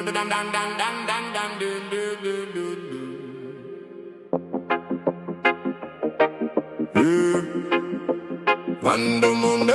Quando mondo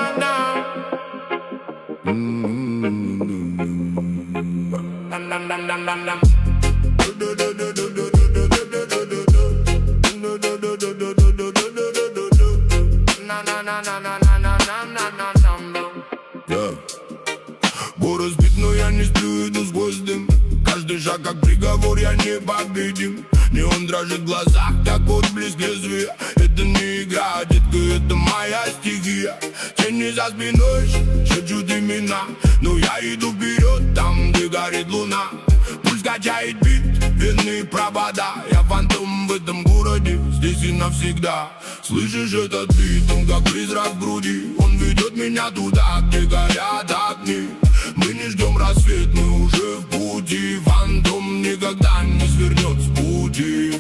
Город сбит, но я не сплю, иду сквозь дым. Каждый шаг как приговор, я не победим. Неон дрожит в глазах, так вот близк лезвия. Это не игра, детка, это моя стихия. Тени за спиной шепчут имена, но я иду вперед, там где горит луна. Пульс качает бит, вины провода. Я фантом в этом городе, здесь и навсегда. Слышишь этот бит, он как призрак в груди. Он ведет меня туда, где горят огни. Мы не ждем рассвет, мы уже в пути. Фантом никогда не свернет с пути.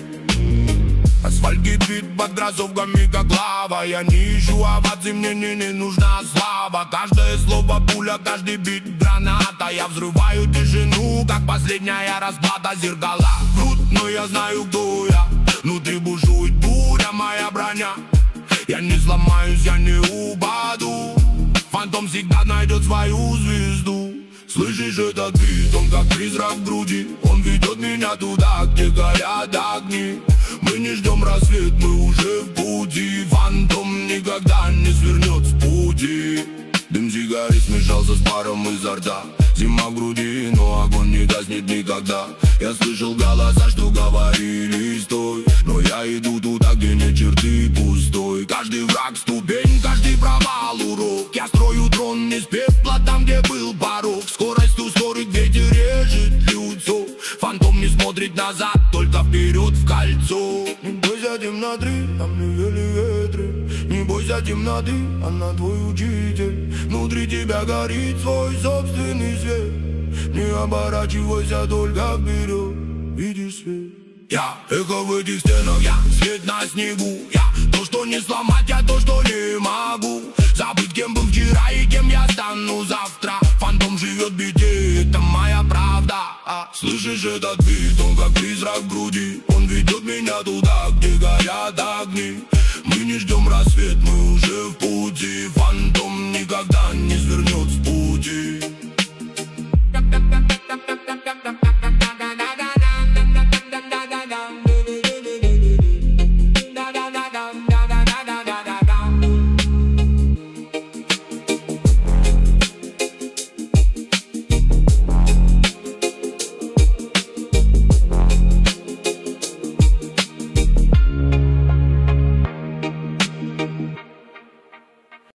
Асфальт кипит под кроссовками, как лава. Я не ищу оваций, мне не нужна слава. Каждое слово пуля, каждый бит граната. Я взрываю тишину, как последняя расплата. Зеркала врут, но я знаю, кто я. Внутри бушует буря, моя броня. Я не сломаюсь, я не упаду. Фантом всегда найдет свою звезду. Слышишь этот бит, он как призрак в груди. Он ведет меня туда, где горят огни. Мы не ждем рассвет, мы уже в пути. Фантом никогда не свернет с пути. Дым сигарет смешался с паром изо рта. Зима в груди, но огонь не гаснет никогда. Я слышал голоса, что говорили стой. Но я иду туда, где нет черты пустой. Каждый враг ступень, каждый провал урок. Я строю трон из пепла там, где был порог. Скорость ускорит, ветер режет лицо. Фантом не смотрит назад, только вперед в кольцо. Не бойся темноты, там не вели ветры. Не бойся темноты, она твой учитель. Внутри тебя горит свой собственный свет. Не оборачивайся, только вперед, видишь свет. Я эхо в этих стенах, я свет на снегу. Я то, что не сломать, я то, что не могу. Забыть, кем был вчера и кем я стану завтра. Фантом живет в беде, это моя правда. Слышишь этот бит, он как призрак в груди. Он ведет меня туда, где горят огни. Мы не ждем рассвет, мы уже в пути. Фантом никогда